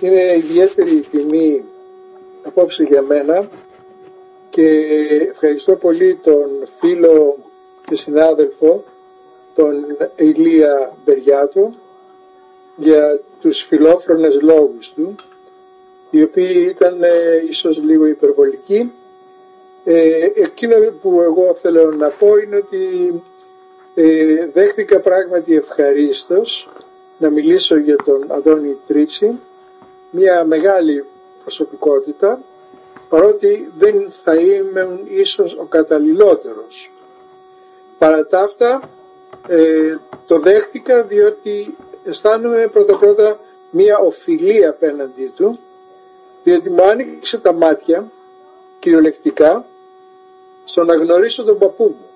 Είναι ιδιαίτερη τιμή απόψε για μένα και ευχαριστώ πολύ τον φίλο και συνάδελφο τον Ηλία Μπεριάτο για τους φιλόφρονες λόγους του, οι οποίοι ήταν ίσως λίγο υπερβολικοί. Εκείνο που εγώ θέλω να πω είναι ότι δέχτηκα πράγματι ευχαρίστως να μιλήσω για τον Αντώνη Τρίτσι, μια μεγάλη προσωπικότητα, παρότι δεν θα είμαι ίσως ο καταλληλότερος. Παρά τα αυτά το δέχτηκα διότι αισθάνομαι πρώτα μια οφειλή απέναντί του, διότι μου άνοιξε τα μάτια κυριολεκτικά στο να γνωρίσω τον παππού μου.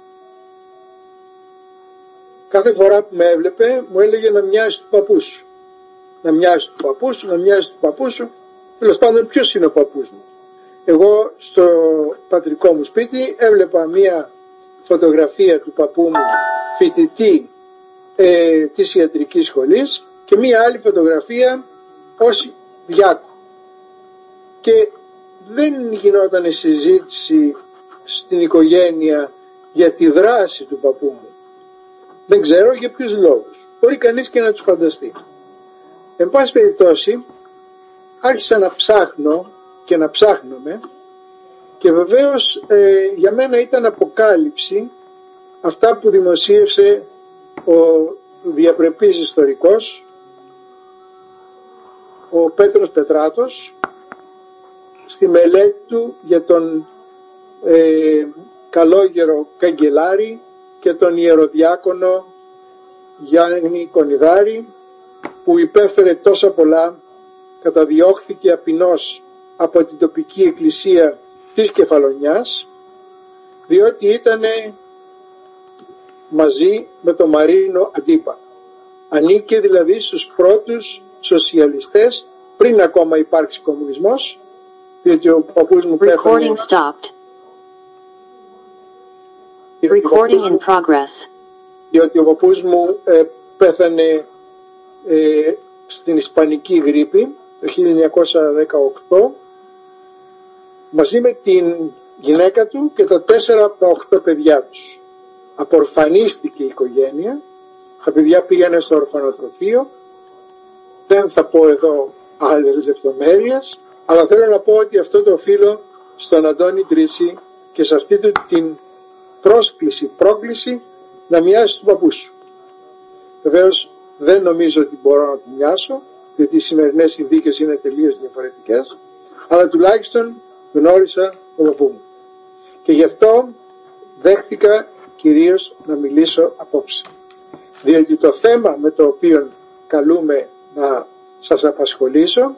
Κάθε φορά που με έβλεπε μου έλεγε να μοιάζει του παππού σου. Να μοιάζει του παππού σου, να μοιάζει του παππού σου. Τέλος πάντων, ποιος είναι ο παππούς μου? Εγώ στο πατρικό μου σπίτι έβλεπα μια φωτογραφία του παππού μου φοιτητή της ιατρικής σχολής και μια άλλη φωτογραφία ως διάκου. Και δεν γινόταν συζήτηση στην οικογένεια για τη δράση του παππού μου. Δεν ξέρω για ποιους λόγους. Μπορεί κανείς και να τους φανταστεί. Εν πάση περιπτώσει, άρχισα να ψάχνω και να ψάχνομαι και βεβαίως για μένα ήταν αποκάλυψη αυτά που δημοσίευσε ο διαπρεπής ιστορικός, ο Πέτρος Πετράτος, στη μελέτη του για τον καλόγερο καγκελάρη και τον ιεροδιάκονο Γιάννη Κονιδάρη, που υπέφερε τόσα πολλά, καταδιώχθηκε απεινώς από την τοπική εκκλησία της Κεφαλονιάς, διότι ήταν μαζί με τον Μαρίνο Αντίπα. Ανήκε δηλαδή στους πρώτους σοσιαλιστές πριν ακόμα υπάρξει κομμουνισμός, διότι ο παππούς μου πέθανε. Recording in progress. Διότι ο παππούς μου πέθανε στην Ισπανική γρίπη το 1918 μαζί με την γυναίκα του και τα 4 από τα 8 παιδιά τους. Απορφανίστηκε η οικογένεια, τα παιδιά πήγανε στο ορφανοτροφείο. Δεν θα πω εδώ άλλες λεπτομέρειες, αλλά θέλω να πω ότι αυτό το οφείλω στον Αντώνη Τρίτσι και σε αυτή του την πρόκληση να μοιάσει του παππού σου. Βεβαίως δεν νομίζω ότι μπορώ να του μοιάσω, γιατί οι σημερινές συνθήκες είναι τελείως διαφορετικές, αλλά τουλάχιστον γνώρισα τον παππού μου. Και γι' αυτό δέχτηκα κυρίως να μιλήσω απόψε. Διότι το θέμα με το οποίο καλούμε να σας απασχολήσω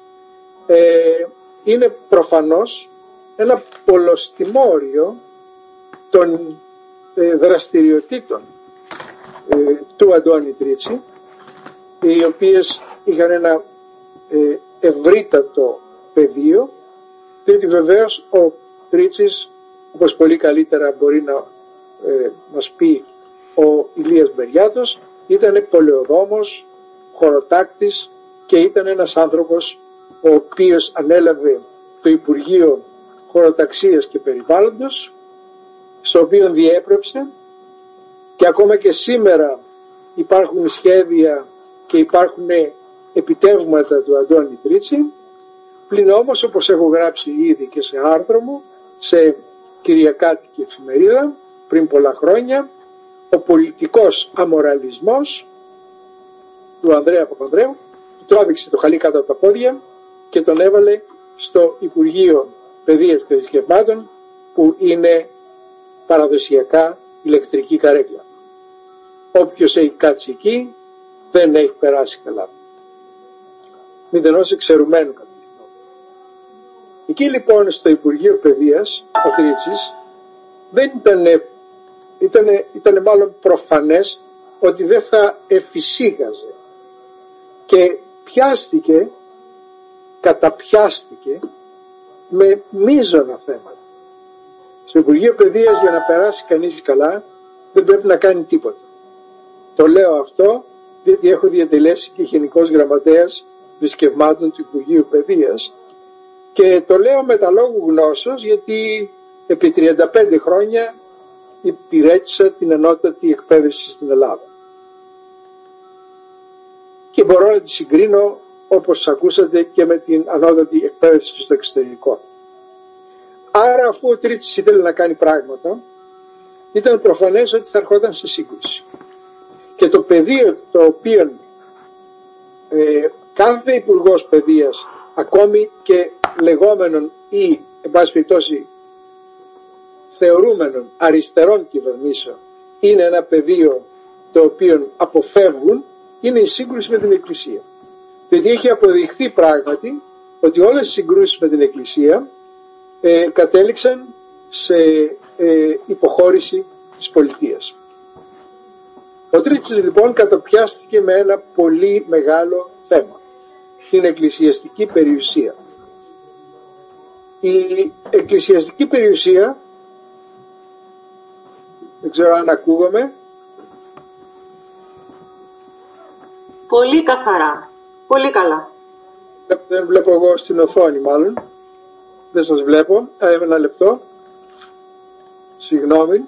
είναι προφανώς ένα πολλοστιμόριο των δραστηριοτήτων του Αντώνη Τρίτσι, οι οποίες είχαν ένα ευρύτατο πεδίο, διότι βεβαίως ο Τρίτσης, όπως πολύ καλύτερα μπορεί να μας πει ο Ηλίας Μπεριάτος, ήταν πολεοδόμος, χωροτάκτης και ήταν ένας άνθρωπος ο οποίος ανέλαβε το Υπουργείο Χωροταξίας και Περιβάλλοντος, στο οποίο διέπρεψε, και ακόμα και σήμερα υπάρχουν σχέδια και υπάρχουν επιτεύγματα του Αντώνη Τρίτσι. Πλην όμως, όπως έχω γράψει ήδη και σε άρθρο μου, σε κυριακάτικη εφημερίδα πριν πολλά χρόνια, ο πολιτικός αμοραλισμός του Ανδρέα Παπανδρέου του τράβηξε το χαλί κάτω από τα πόδια και τον έβαλε στο Υπουργείο Παιδείας και Θρησκευμάτων, που είναι παραδοσιακά ηλεκτρική καρέκλα. Όποιος έχει κάτσει εκεί δεν έχει περάσει καλά. Μηδενός εξαιρουμένου κατά τη γνώμη. Εκεί λοιπόν στο Υπουργείο Παιδείας ο Τρίτσης δεν ήταν μάλλον προφανές ότι δεν θα εφησύγαζε, και καταπιάστηκε με μείζωνα θέματα. Στο Υπουργείο Παιδείας, για να περάσει κανείς καλά, δεν πρέπει να κάνει τίποτα. Το λέω αυτό διότι έχω διατελέσει και γενικός γραμματέας θρησκευμάτων του Υπουργείου Παιδείας, και το λέω με τα λόγου γνώσεως γιατί επί 35 χρόνια υπηρέτησα την ανώτατη εκπαίδευση στην Ελλάδα και μπορώ να τη συγκρίνω, όπως ακούσατε, και με την ανώτατη εκπαίδευση στο εξωτερικό. Άρα, αφού ο Τρίτσης ήθελε να κάνει πράγματα, ήταν προφανές ότι θα ερχόταν σε σύγκρουση. Και το πεδίο το οποίο κάθε υπουργός παιδείας, ακόμη και λεγόμενων ή εν πάση περιπτώσει θεωρούμενων αριστερών κυβερνήσεων, είναι ένα πεδίο το οποίο αποφεύγουν, είναι η σύγκρουση με την Εκκλησία. Διότι έχει αποδειχθεί πράγματι ότι όλες οι συγκρούσεις με την Εκκλησία κατέληξαν σε υποχώρηση της πολιτείας. Ο Τρίτσης λοιπόν καταπιάστηκε με ένα πολύ μεγάλο θέμα, την εκκλησιαστική περιουσία. Η εκκλησιαστική περιουσία, δεν ξέρω αν ακούγομαι. Πολύ καθαρά, πολύ καλά. Δεν βλέπω εγώ στην οθόνη μάλλον. Δεν σας βλέπω. Ένα λεπτό. Συγγνώμη.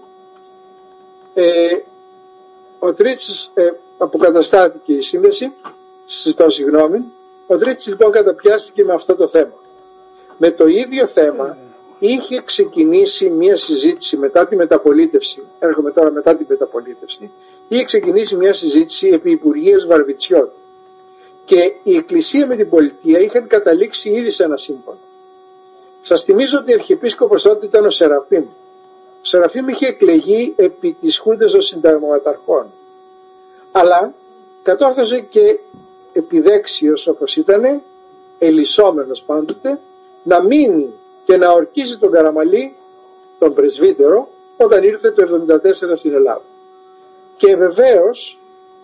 Ο Τρίτσης αποκαταστάθηκε η σύνδεση. Συζητώ συγγνώμη. Ο Τρίτσης λοιπόν καταπιάστηκε με αυτό το θέμα. Με το ίδιο θέμα είχε ξεκινήσει μια συζήτηση μετά τη μεταπολίτευση. Έρχομαι τώρα μετά την μεταπολίτευση. Είχε ξεκινήσει μια συζήτηση επί Υπουργείας Βαρβιτσιώτη. Και η Εκκλησία με την πολιτεία είχαν καταλήξει ήδη σε ένα σύμφωνο. Σας θυμίζω ότι ο Αρχιεπίσκοπος τότε ήταν ο Σεραφείμ. Ο Σεραφείμ είχε εκλεγεί επί της Χούντας των Συνταγματαρχών. Αλλά κατόρθωσε και επιδέξιος όπως ήταν, ελισσόμενος πάντοτε, να μείνει και να ορκίσει τον Καραμαλή, τον πρεσβύτερο, όταν ήρθε το 1974 στην Ελλάδα. Και βεβαίως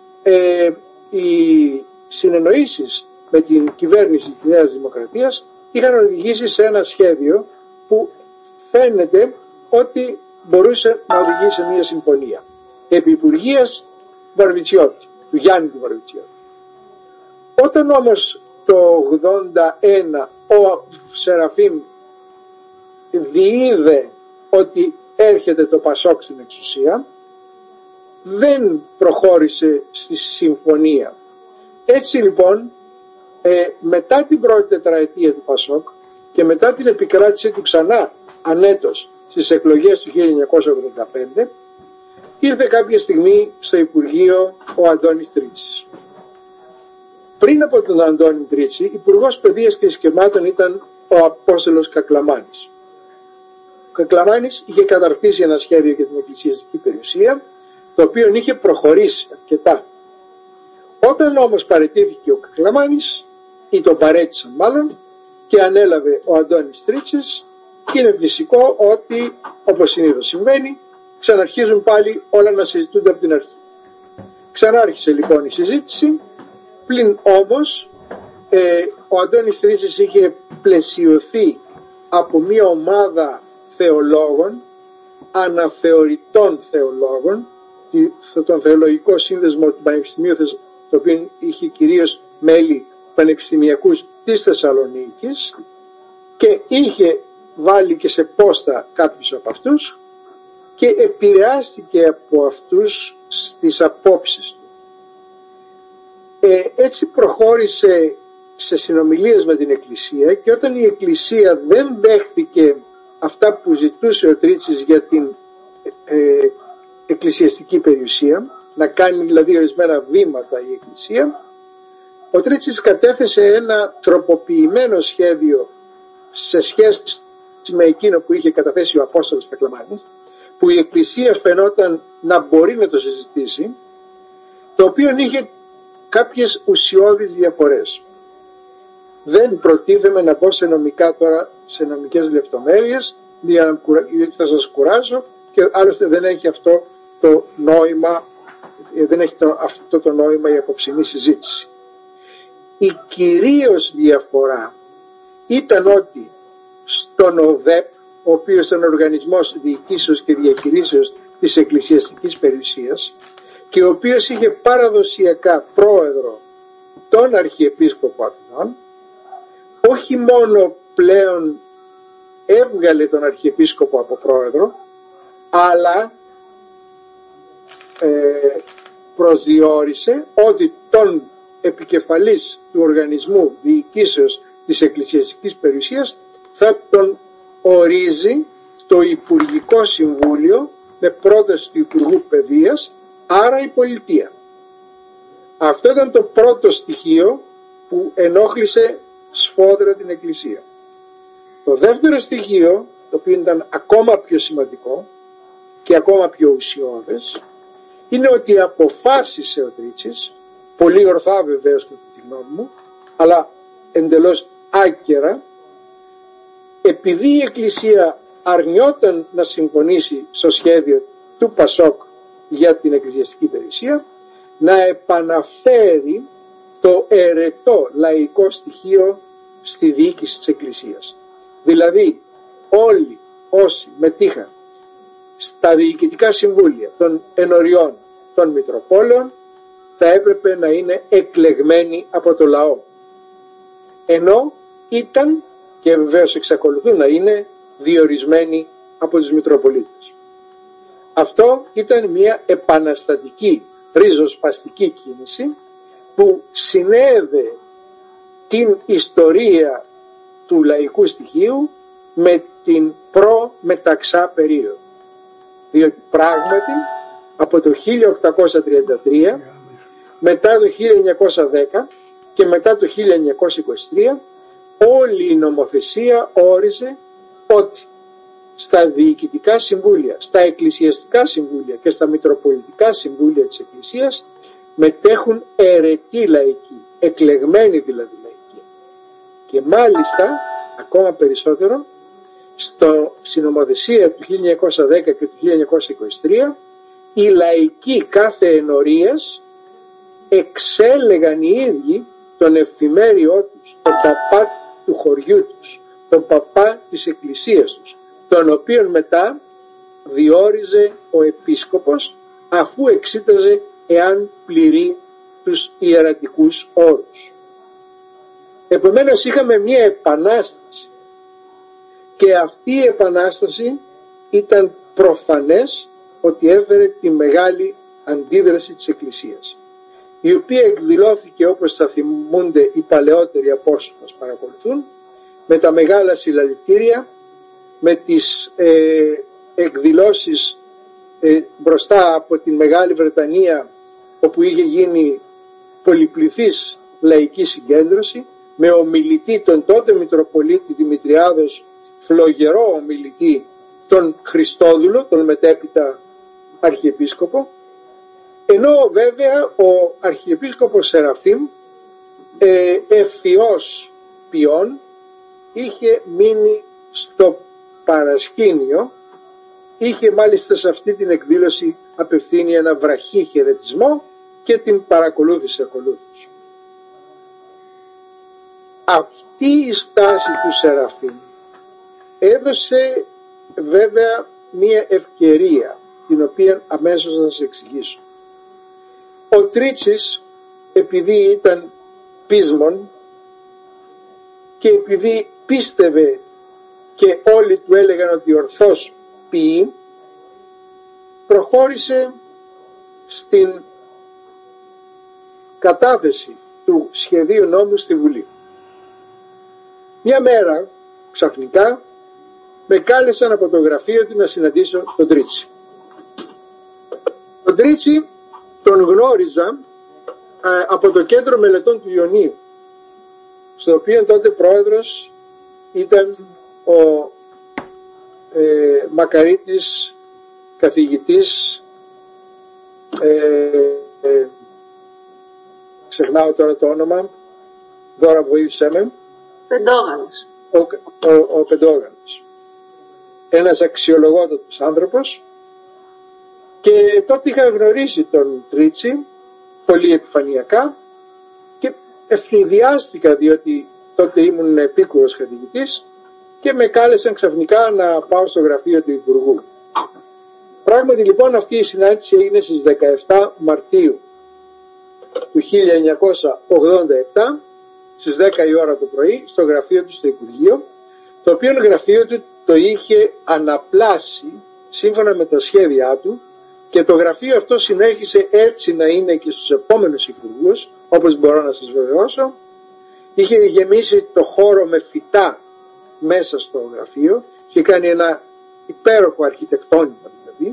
οι συνεννοήσεις με την κυβέρνηση της Νέας Δημοκρατίας είχαν οδηγήσει σε ένα σχέδιο που φαίνεται ότι μπορούσε να οδηγήσει σε μια συμφωνία επί Υπουργείας Βαρβιτσιώτη, του Γιάννη του Βαρβιτσιώτη. Όταν όμως το 1981 ο Σεραφείμ διείδε ότι έρχεται το Πασόκ στην εξουσία, δεν προχώρησε στη συμφωνία. Έτσι λοιπόν, μετά την πρώτη τετραετία του Πασόκ και μετά την επικράτηση του ξανά ανέτος στις εκλογές του 1985, ήρθε κάποια στιγμή στο Υπουργείο ο Αντώνης Τρίτσης. Πριν από τον Αντώνη Τρίτσι, Υπουργός Παιδείας και Θρησκευμάτων ήταν ο Απόστολος Κακλαμάνης. Ο Κακλαμάνης είχε καταρτήσει ένα σχέδιο για την εκκλησιαστική περιουσία, το οποίο είχε προχωρήσει αρκετά. Όταν όμως παραιτήθηκε ο Κακλαμάνης, ή τον παρέτησαν μάλλον, και ανέλαβε ο Αντώνης Τρίτσης, είναι φυσικό ότι, όπως συνήθως συμβαίνει, ξαναρχίζουν πάλι όλα να συζητούνται από την αρχή. Ξανάρχισε λοιπόν η συζήτηση, πλην όμως ο Αντώνης Τρίτσης είχε πλαισιωθεί από μια ομάδα θεολόγων, αναθεωρητών θεολόγων, τον Θεολογικό Σύνδεσμο του Πανεπιστημίου, το οποίο είχε κυρίως μέλη πανεπιστημιακούς της Θεσσαλονίκης, και είχε βάλει και σε πόστα κάποιους από αυτούς και επηρεάστηκε από αυτούς στις απόψεις του. Έτσι προχώρησε σε συνομιλίες με την Εκκλησία, και όταν η Εκκλησία δεν δέχθηκε αυτά που ζητούσε ο Τρίτσης για την εκκλησιαστική περιουσία, να κάνει δηλαδή ορισμένα βήματα η Εκκλησία, ο Τρίτσης κατέθεσε ένα τροποποιημένο σχέδιο σε σχέση με εκείνο που είχε καταθέσει ο Απόστολος Κακλαμάνης, που η Εκκλησία φαινόταν να μπορεί να το συζητήσει, το οποίο είχε κάποιες ουσιώδεις διαφορές. Δεν προτίθεμαι να μπω σε νομικά τώρα, σε νομικές λεπτομέρειες, γιατί θα σας κουράσω, και άλλωστε δεν έχει αυτό το νόημα, δεν έχει αυτό το νόημα η απόψινή συζήτηση. Η κυρίως διαφορά ήταν ότι στον ΟΔΕΠ, ο οποίος ήταν οργανισμός διοικήσεως και διαχειρίσεως της εκκλησιαστικής περιουσίας, και ο οποίος είχε παραδοσιακά πρόεδρο τον Αρχιεπίσκοπο Αθηνών, όχι μόνο πλέον έβγαλε τον Αρχιεπίσκοπο από πρόεδρο, αλλά προσδιορίσε ότι τον επικεφαλής του οργανισμού διοικήσεως της εκκλησιαστικής περιουσίας θα τον ορίζει το Υπουργικό Συμβούλιο με πρόταση του Υπουργού Παιδείας, άρα η πολιτεία. Αυτό ήταν το πρώτο στοιχείο που ενόχλησε σφόδρα την Εκκλησία. Το δεύτερο στοιχείο, το οποίο ήταν ακόμα πιο σημαντικό και ακόμα πιο ουσιώδες, είναι ότι αποφάσισε ο Τρίτσης, πολύ ορθά βεβαίως κατά τη γνώμη μου, αλλά εντελώς άκερα, επειδή η Εκκλησία αρνιόταν να συμφωνήσει στο σχέδιο του Πασόκ για την εκκλησιαστική περιουσία, να επαναφέρει το αιρετό λαϊκό στοιχείο στη διοίκηση της Εκκλησίας. Δηλαδή όλοι όσοι μετήχαν στα διοικητικά συμβούλια των ενωριών των Μητροπόλεων θα έπρεπε να είναι εκλεγμένοι από το λαό, ενώ ήταν και βεβαίως εξακολουθούν να είναι διορισμένοι από τους Μητροπολίτες. Αυτό ήταν μια επαναστατική, ριζοσπαστική κίνηση που συνέδε την ιστορία του λαϊκού στοιχείου με την προ-μεταξά περίοδο. Διότι πράγματι από το 1833 μετά το 1910 και μετά το 1923 όλη η νομοθεσία όριζε ότι στα διοικητικά συμβούλια, στα εκκλησιαστικά συμβούλια και στα μητροπολιτικά συμβούλια της Εκκλησίας μετέχουν αιρετοί λαϊκοί, εκλεγμένοι δηλαδή λαϊκοί. Και μάλιστα ακόμα περισσότερο στην νομοθεσία του 1910 και του 1923 οι λαϊκοί κάθε ενορίας εξέλεγαν οι ίδιοι τον εφημέριό τους, τον παπά του χωριού τους, τον παπά της εκκλησίας τους, τον οποίον μετά διόριζε ο επίσκοπος αφού εξήταζε εάν πληρεί τους ιερατικούς όρους. Επομένως είχαμε μία επανάσταση και αυτή η επανάσταση ήταν προφανές ότι έφερε τη μεγάλη αντίδραση της Εκκλησίας, η οποία εκδηλώθηκε, όπως θα θυμούνται οι παλαιότεροι από όσους μας παρακολουθούν, με τα μεγάλα συλλαλητήρια, με τις εκδηλώσεις μπροστά από την Μεγάλη Βρετανία, όπου είχε γίνει πολυπληθής λαϊκή συγκέντρωση, με ομιλητή τον τότε Μητροπολίτη Δημητριάδος, φλογερό ομιλητή, τον Χριστόδουλο, τον μετέπειτα Αρχιεπίσκοπο, ενώ βέβαια ο Αρχιεπίσκοπος Σεραφείμ, ευθυός ποιόν, είχε μείνει στο παρασκήνιο, είχε μάλιστα σε αυτή την εκδήλωση απευθύνει ένα βραχή χαιρετισμό και την παρακολούθησε ακολούθως. Αυτή η στάση του Σεραφείμ έδωσε βέβαια μία ευκαιρία, την οποία αμέσως θα σας εξηγήσω. Ο Τρίτσης, επειδή ήταν πείσμον και επειδή πίστευε και όλοι του έλεγαν ότι ορθώς ποιεί, προχώρησε στην κατάθεση του σχεδίου νόμου στη Βουλή. Μια μέρα ξαφνικά με κάλεσαν από το γραφείο του να συναντήσω τον Τρίτσι. Τον Τρίτσι τον γνώριζα από το Κέντρο Μελετών του Ιωνίου, στο οποίο τότε πρόεδρος ήταν ο μακαρίτης καθηγητής, ξεχνάω τώρα το όνομα, Δώρα βοήθησέ με. Πεντόγαλος. Ο Πεντόγαλος. Ένας αξιολογότατος άνθρωπος, και τότε είχα γνωρίσει τον Τρίτσι πολύ επιφανειακά και ευνηδιάστηκα, διότι τότε ήμουν επίκουρος καθηγητής και με κάλεσαν ξαφνικά να πάω στο γραφείο του Υπουργού. Πράγματι λοιπόν αυτή η συνάντηση έγινε στις 17 Μαρτίου του 1987 στις 10 η ώρα το πρωί στο γραφείο του στο Υπουργείο, το οποίο γραφείο του το είχε αναπλάσει σύμφωνα με τα σχέδιά του και το γραφείο αυτό συνέχισε έτσι να είναι και στους επόμενους υπουργούς, όπως μπορώ να σας βεβαιώσω. Είχε γεμίσει το χώρο με φυτά μέσα στο γραφείο, είχε κάνει ένα υπέροχο αρχιτεκτόνημα δηλαδή,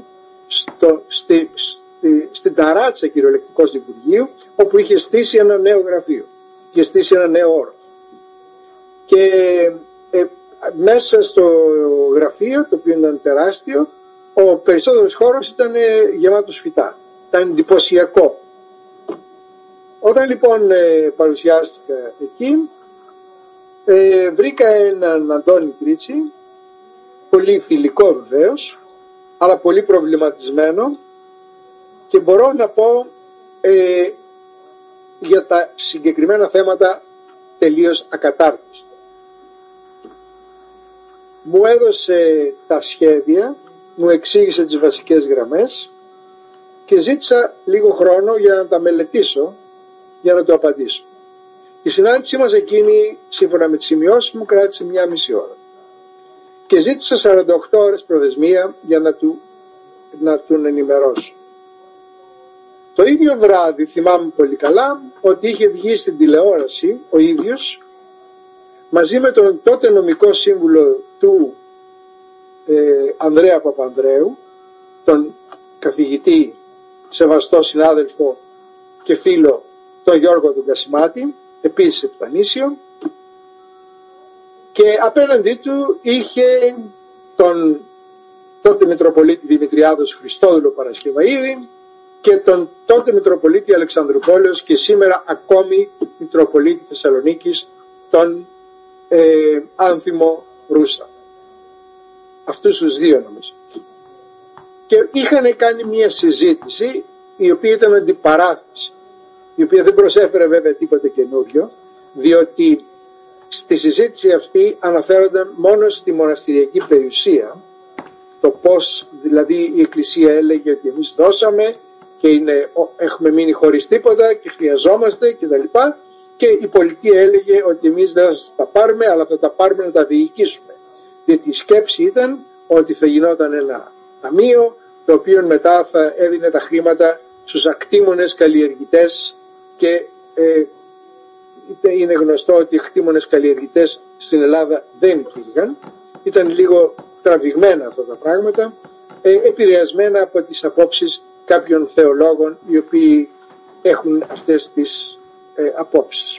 στην ταράτσα κυριολεκτικώς του Υπουργείου, όπου είχε στήσει ένα νέο γραφείο, είχε στήσει ένα νέο όροφο. Και μέσα στο γραφείο, το οποίο ήταν τεράστιο, ο περισσότερος χώρος ήταν γεμάτος φυτά. Ήταν εντυπωσιακό. Όταν λοιπόν παρουσιάστηκα εκεί, βρήκα έναν Αντώνη Τρίτσι, πολύ φιλικό βεβαίως, αλλά πολύ προβληματισμένο, και μπορώ να πω για τα συγκεκριμένα θέματα τελείως ακατάρτιστο. Μου έδωσε τα σχέδια, μου εξήγησε τις βασικές γραμμές και ζήτησα λίγο χρόνο για να τα μελετήσω, για να το απαντήσω. Η συνάντησή μας εκείνη, σύμφωνα με τις σημειώσεις μου, κράτησε 1,5 ώρα. Και ζήτησα 48 ώρες προθεσμία για να τον ενημερώσω. Το ίδιο βράδυ θυμάμαι πολύ καλά ότι είχε βγει στην τηλεόραση ο ίδιος μαζί με τον τότε νομικό σύμβουλο του Ανδρέα Παπανδρέου, τον καθηγητή, σεβαστό συνάδελφο και φίλο, τον Γιώργο τον Κασιμάτη, επίσης Επτανήσιο, και απέναντί του είχε τον τότε Μητροπολίτη Δημητριάδος Χριστόδουλο Παρασκευαΐδη και τον τότε Μητροπολίτη Αλεξανδρουπόλεως και σήμερα ακόμη Μητροπολίτη Θεσσαλονίκης, τον Άνθιμο Ρούσα. Αυτούς τους δύο νομίζω. Και είχαν κάνει μια συζήτηση η οποία ήταν αντιπαράθεση, η οποία δεν προσέφερε βέβαια τίποτε καινούριο, διότι στη συζήτηση αυτή αναφέρονταν μόνο στη μοναστηριακή περιουσία, το πώς δηλαδή η Εκκλησία έλεγε ότι εμείς δώσαμε και έχουμε μείνει χωρίς τίποτα και χρειαζόμαστε κτλ. Και η πολιτεία έλεγε ότι εμείς δεν θα τα πάρουμε, αλλά θα τα πάρουμε να τα διοικήσουμε. Διότι η σκέψη ήταν ότι θα γινόταν ένα ταμείο, το οποίο μετά θα έδινε τα χρήματα στους ακτήμονες καλλιεργητές, και είναι γνωστό ότι οι ακτήμονες καλλιεργητές στην Ελλάδα δεν υπήρχαν. Ήταν λίγο τραβηγμένα αυτά τα πράγματα, επηρεασμένα από τις απόψεις κάποιων θεολόγων οι οποίοι έχουν αυτές τις απόψεις.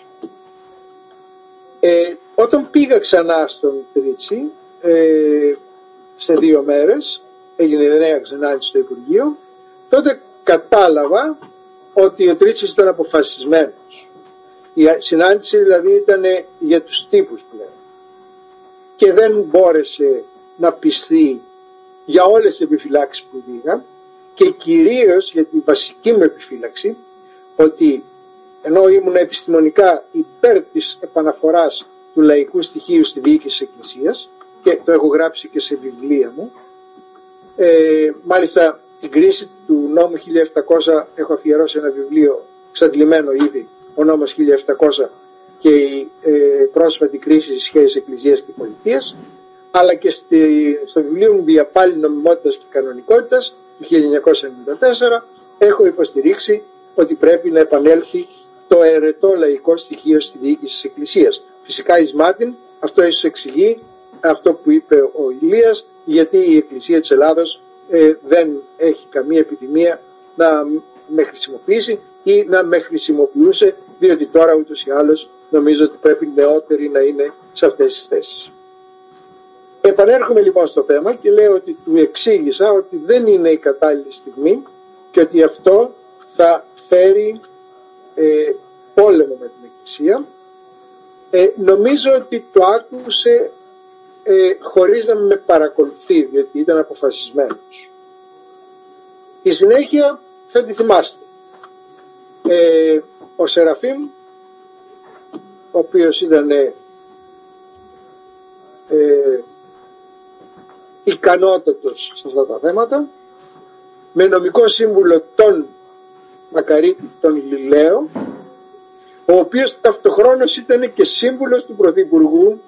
Όταν πήγα ξανά στον Τρίτσι, σε 2 μέρες έγινε νέα συνάντηση στο Υπουργείο, τότε κατάλαβα ότι ο Τρίτσης ήταν αποφασισμένος. Η συνάντηση δηλαδή ήταν για τους τύπους πλέον και δεν μπόρεσε να πιστεί για όλες τις επιφυλάξεις που είχα, και κυρίως για τη βασική μου επιφύλαξη, ότι ενώ ήμουν επιστημονικά υπέρ της επαναφοράς του λαϊκού στοιχείου στη διοίκηση της Εκκλησίας, και το έχω γράψει και σε βιβλία μου, μάλιστα την κρίση του νόμου 1700 έχω αφιερώσει ένα βιβλίο εξαντλημένο ήδη, ο νόμος 1700 και η πρόσφατη κρίση στις σχέσεις Εκκλησίας και Πολιτείας, αλλά και στο βιβλίο μου «Διαπάλη νομιμότητας και κανονικότητας» του 1994 έχω υποστηρίξει ότι πρέπει να επανέλθει το αιρετό λαϊκό στοιχείο στη διοίκηση της Εκκλησίας. Φυσικά εις μάτιν, αυτό ίσως εξηγεί αυτό που είπε ο Ηλίας, γιατί η Εκκλησία της Ελλάδος δεν έχει καμία επιθυμία να με χρησιμοποιήσει ή να με χρησιμοποιούσε, διότι τώρα ούτως ή άλλως νομίζω ότι πρέπει νεότεροι να είναι σε αυτές τις θέσεις. Επανέρχομαι λοιπόν στο θέμα και λέω ότι του εξήγησα ότι δεν είναι η κατάλληλη στιγμή και ότι αυτό θα φέρει πόλεμο με την Εκκλησία. Νομίζω ότι το άκουσε χωρίς να με παρακολουθεί, διότι ήταν αποφασισμένος. Η συνέχεια θα τη θυμάστε. Ο Σεραφείμ, ο οποίος ήταν ικανότατος σε αυτά τα θέματα, με νομικό σύμβουλο τον Μακαρίτη τον Λιλαίο, ο οποίος ταυτοχρόνως ήταν και σύμβουλος του Πρωθυπουργού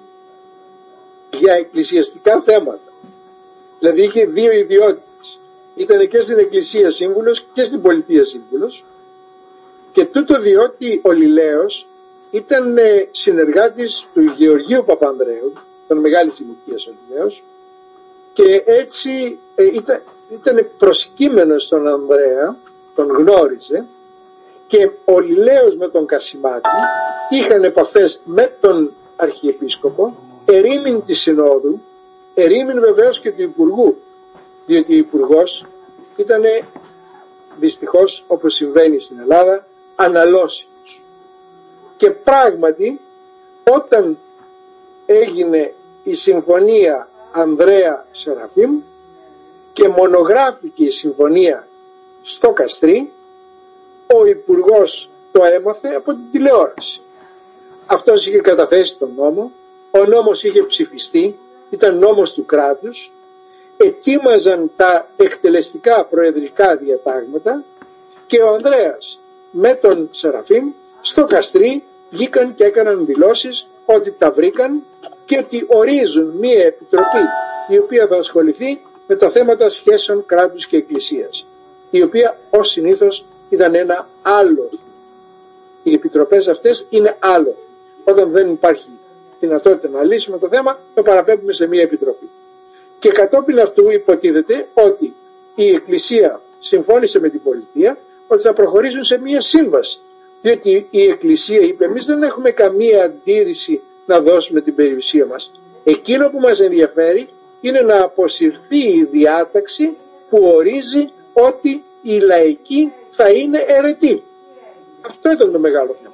για εκκλησιαστικά θέματα. Δηλαδή είχε δύο ιδιότητες. Ήταν και στην Εκκλησία σύμβουλος και στην πολιτεία σύμβουλος, και τούτο διότι ο Λιλαίος ήταν συνεργάτης του Γεωργίου Παπανδρέου, τον μεγάλης ηλικίας ο Λιλαίος, και έτσι ήταν προσκύμενος στον Ανδρέα, τον γνώριζε, και ο Λιλαίος με τον Κασιμάτη είχαν επαφές με τον Αρχιεπίσκοπο, ερήμην της Συνόδου, ερήμην βεβαίως και του Υπουργού, διότι ο Υπουργός ήταν δυστυχώς, όπως συμβαίνει στην Ελλάδα, αναλώσιμος. Και πράγματι όταν έγινε η συμφωνία Ανδρέα Σεραφείμ και μονογράφηκε η συμφωνία στο Καστρί, ο Υπουργός το έμαθε από την τηλεόραση. Αυτός είχε καταθέσει τον νόμο, ο νόμος είχε ψηφιστεί, ήταν νόμος του κράτους, ετοίμαζαν τα εκτελεστικά προεδρικά διατάγματα και ο Ανδρέας με τον Σεραφείμ στο Καστρί βγήκαν και έκαναν δηλώσεις ότι τα βρήκαν και ότι ορίζουν μία επιτροπή η οποία θα ασχοληθεί με τα θέματα σχέσεων κράτους και εκκλησίας, η οποία ως συνήθως ήταν ένα άλοθη. Οι επιτροπές αυτές είναι άλοθη. Όταν δεν υπάρχει δυνατότητα να λύσουμε το θέμα, το παραπέμπουμε σε μία επιτροπή. Και κατόπιν αυτού υποτίθεται ότι η Εκκλησία συμφώνησε με την πολιτεία ότι θα προχωρήσουν σε μία σύμβαση. Διότι η Εκκλησία είπε, εμείς δεν έχουμε καμία αντίρρηση να δώσουμε την περιουσία μας. Εκείνο που μας ενδιαφέρει είναι να αποσυρθεί η διάταξη που ορίζει ότι η λαϊκή θα είναι αιρετή. Αυτό ήταν το μεγάλο θέμα.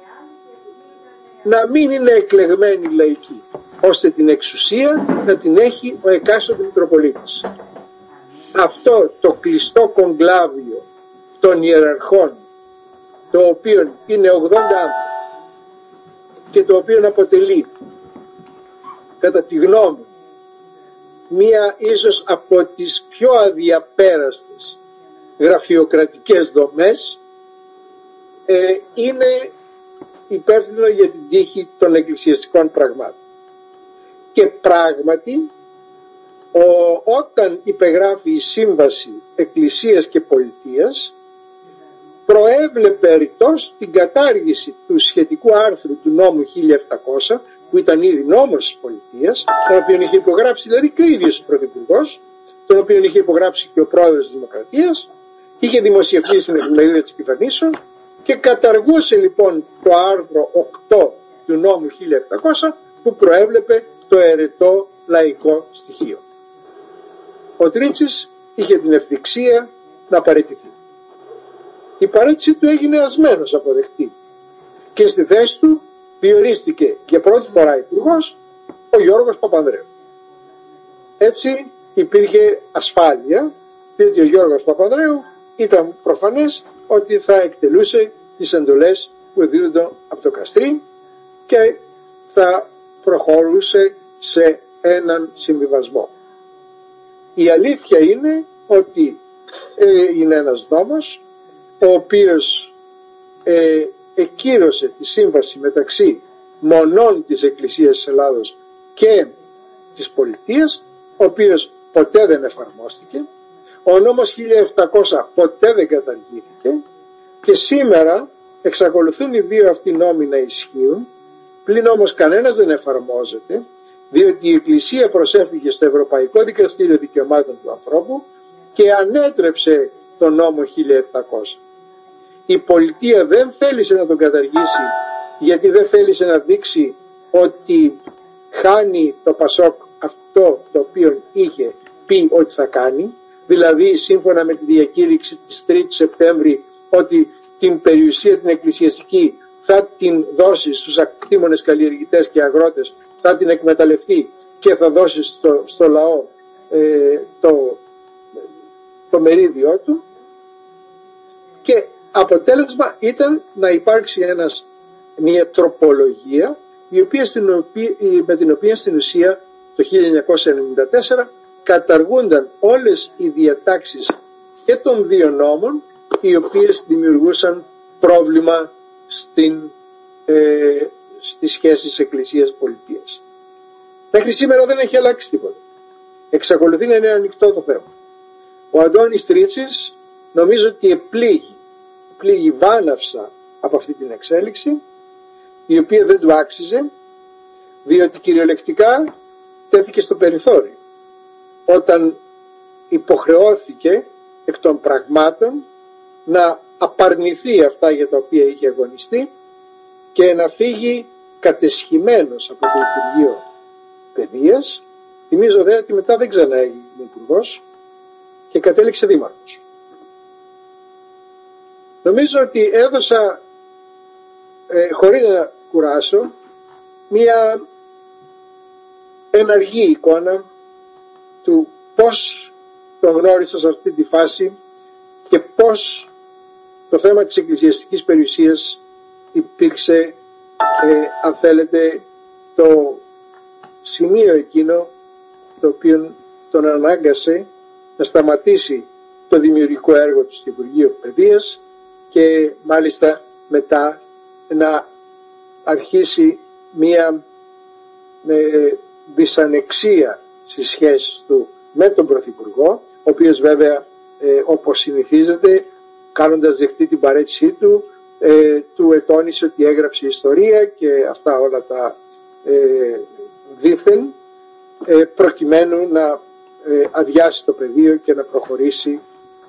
Να μην είναι εκλεγμένη λαϊκή, ώστε την εξουσία να την έχει ο εκάστοτε Μητροπολίτης. Αυτό το κλειστό κογκλάβιο των ιεραρχών, το οποίο είναι 80 άνθρωποι και το οποίο αποτελεί, κατά τη γνώμη, μία ίσως από τις πιο αδιαπέραστες γραφειοκρατικές δομές, είναι υπεύθυνο για την τύχη των εκκλησιαστικών πραγμάτων. Και πράγματι όταν υπεγράφει η σύμβαση Εκκλησίας και Πολιτείας, προέβλεπε ρητός την κατάργηση του σχετικού άρθρου του νόμου 1700, που ήταν ήδη νόμος της Πολιτείας, τον οποίο είχε υπογράψει δηλαδή και ο ίδιος ο Πρωθυπουργός, τον οποίο είχε υπογράψει και ο Πρόεδρος της Δημοκρατίας, είχε δημοσιευθεί στην εφημερίδα της κυβερνήσεων και καταργούσε λοιπόν το άρθρο 8 του νόμου 1700 που προέβλεπε το αιρετό λαϊκό στοιχείο. Ο Τρίτσης είχε την ευθυξία να παραιτηθεί. Η παραίτηση του έγινε ασμένος αποδεκτή και στη θέση του διορίστηκε για πρώτη φορά υπουργός ο Γιώργος Παπανδρέου. Έτσι υπήρχε ασφάλεια, διότι ο Γιώργος Παπανδρέου ήταν προφανές ότι θα εκτελούσε τις εντολές που δίδονταν από το Καστρί και θα προχωρούσε σε έναν συμβιβασμό. Η αλήθεια είναι ότι είναι ένας νόμος ο οποίος εκκύρωσε τη σύμβαση μεταξύ μονών της Εκκλησίας της Ελλάδος και της Πολιτείας, ο οποίος ποτέ δεν εφαρμόστηκε. Ο νόμος 1700 ποτέ δεν καταργήθηκε και σήμερα εξακολουθούν οι δύο αυτοί νόμοι να ισχύουν, πλην όμως κανένας δεν εφαρμόζεται, διότι η Εκκλησία προσέφυγε στο Ευρωπαϊκό Δικαστήριο Δικαιωμάτων του Ανθρώπου και ανέτρεψε τον νόμο 1700. Η πολιτεία δεν θέλησε να τον καταργήσει, γιατί δεν θέλησε να δείξει ότι χάνει το Πασόκ αυτό το οποίο είχε πει ότι θα κάνει, δηλαδή σύμφωνα με τη διακήρυξη της 3ης Σεπτέμβρη ότι την περιουσία την εκκλησιαστική θα την δώσει στους ακτήμονες καλλιεργητές και αγρότες, θα την εκμεταλλευτεί και θα δώσει στο λαό το μερίδιό του, και αποτέλεσμα ήταν να υπάρξει μια τροπολογία με την οποία στην ουσία το 1994 καταργούνταν όλες οι διατάξεις και των δύο νόμων οι οποίες δημιουργούσαν πρόβλημα στις σχέσεις εκκλησίας-πολιτείας. Μέχρι σήμερα δεν έχει αλλάξει τίποτα. Εξακολουθεί να είναι ανοιχτό το θέμα. Ο Αντώνης Τρίτσης νομίζω ότι επλήγει βάναυσα από αυτή την εξέλιξη, η οποία δεν του άξιζε, διότι κυριολεκτικά τέθηκε στο περιθώριο όταν υποχρεώθηκε εκ των πραγμάτων να απαρνηθεί αυτά για τα οποία είχε αγωνιστεί και να φύγει κατεσχημένος από το Υπουργείο Παιδείας. Θυμίζω δε ότι μετά δεν ξανά έγινε υπουργός και κατέληξε δήμαρχος. Νομίζω ότι έδωσα, χωρίς να κουράσω, μια εναργή εικόνα του πώς τον γνώρισα σε αυτή τη φάση και πώς το θέμα της εκκλησιαστικής περιουσίας υπήρξε, αν θέλετε, το σημείο εκείνο το οποίο τον ανάγκασε να σταματήσει το δημιουργικό έργο του στο Υπουργείο Παιδείας και μάλιστα μετά να αρχίσει μία δυσανεξία στις σχέσεις του με τον Πρωθυπουργό, ο οποίος βέβαια όπως συνηθίζεται, κάνοντας δεκτή την παρέτησή του, του ετώνησε ότι έγραψε ιστορία και αυτά όλα τα δήθεν, προκειμένου να αδειάσει το πεδίο και να προχωρήσει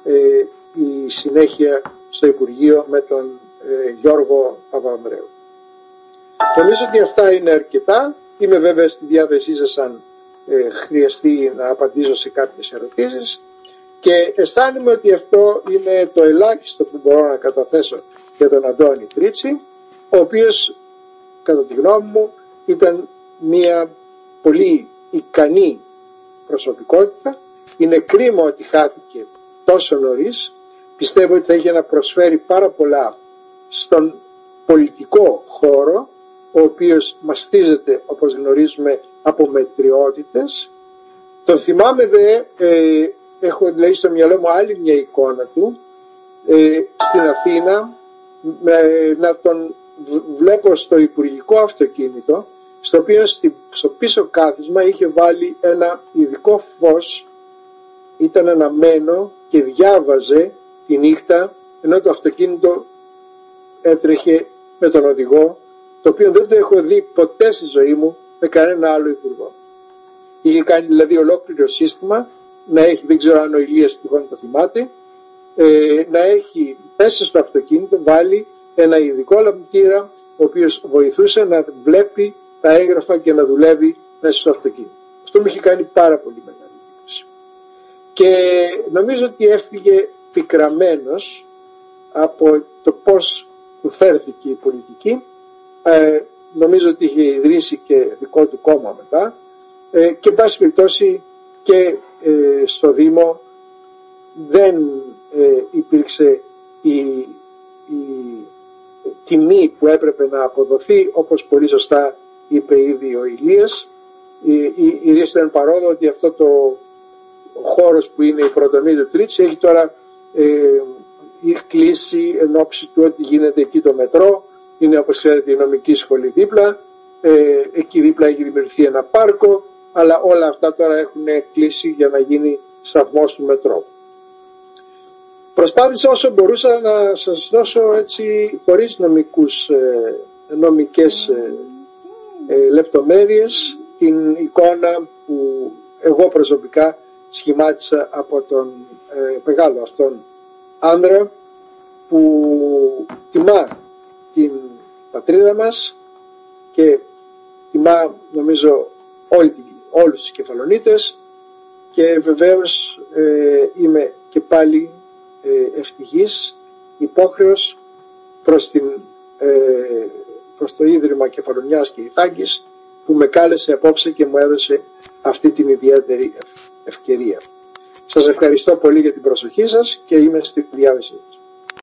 η συνέχεια στο Υπουργείο με τον Γιώργο Παπανδρέου. Νομίζω ότι αυτά είναι αρκετά. Είμαι βέβαια στη διάθεσή σας αν χρειαστεί να απαντήσω σε κάποιες ερωτήσεις και αισθάνομαι ότι αυτό είναι το ελάχιστο που μπορώ να καταθέσω για τον Αντώνη Τρίτσι, ο οποίος κατά τη γνώμη μου ήταν μια πολύ ικανή προσωπικότητα. Είναι κρίμα ότι χάθηκε τόσο νωρίς. Πιστεύω ότι θα είχε να προσφέρει πάρα πολλά στον πολιτικό χώρο, ο οποίος μαστίζεται, όπως γνωρίζουμε, από μετριότητες. Τον θυμάμαι δε, έχω δηλαδή στο μυαλό μου άλλη μια εικόνα του, στην Αθήνα, να τον βλέπω στο υπουργικό αυτοκίνητο, στο οποίο στο πίσω κάθισμα είχε βάλει ένα ειδικό φως, ήταν αναμένο και διάβαζε τη νύχτα, ενώ το αυτοκίνητο έτρεχε με τον οδηγό, το οποίο δεν το έχω δει ποτέ στη ζωή μου με κανένα άλλο υπουργό. Είχε κάνει δηλαδή ολόκληρο σύστημα, να έχει, δεν ξέρω αν ο Ηλίας τυχόν το θυμάται, να έχει μέσα στο αυτοκίνητο βάλει ένα ειδικό λαμπτήρα, ο οποίος βοηθούσε να βλέπει τα έγγραφα και να δουλεύει μέσα στο αυτοκίνητο. Αυτό μου είχε κάνει πάρα πολύ μεγάλη εντύπωση. Και νομίζω ότι έφυγε πικραμένος από το πώς του φέρθηκε η πολιτική. Νομίζω ότι είχε ιδρύσει και δικό του κόμμα μετά και εν πάση περιπτώσει και στο Δήμο δεν υπήρξε η τιμή που έπρεπε να αποδοθεί, όπως πολύ σωστά είπε ήδη ο Ηλίας. Η ρίση ήταν παρόδο ότι αυτό το χώρος που είναι η πρωτομή του Τρίτσι έχει τώρα κλείσει εν ώψη του ότι γίνεται εκεί το μετρό. Είναι, όπως ξέρετε, η νομική σχολή δίπλα, εκεί δίπλα έχει δημιουργηθεί ένα πάρκο, αλλά όλα αυτά τώρα έχουν κλείσει για να γίνει σταθμός του μετρό. Προσπάθησα όσο μπορούσα να σας δώσω έτσι χωρίς νομικές λεπτομέρειες την εικόνα που εγώ προσωπικά σχημάτισα από τον μεγάλο αυτόν άνδρα που τιμά την πατρίδα μας και τιμά νομίζω όλους τους Κεφαλονίτες και βεβαίως είμαι και πάλι ευτυχής, υπόχρεος προς το Ίδρυμα Κεφαλονιάς και Ιθάκης που με κάλεσε απόψε και μου έδωσε αυτή την ιδιαίτερη ευκαιρία. Σας ευχαριστώ πολύ για την προσοχή σας και είμαι στη διάθεσή σας.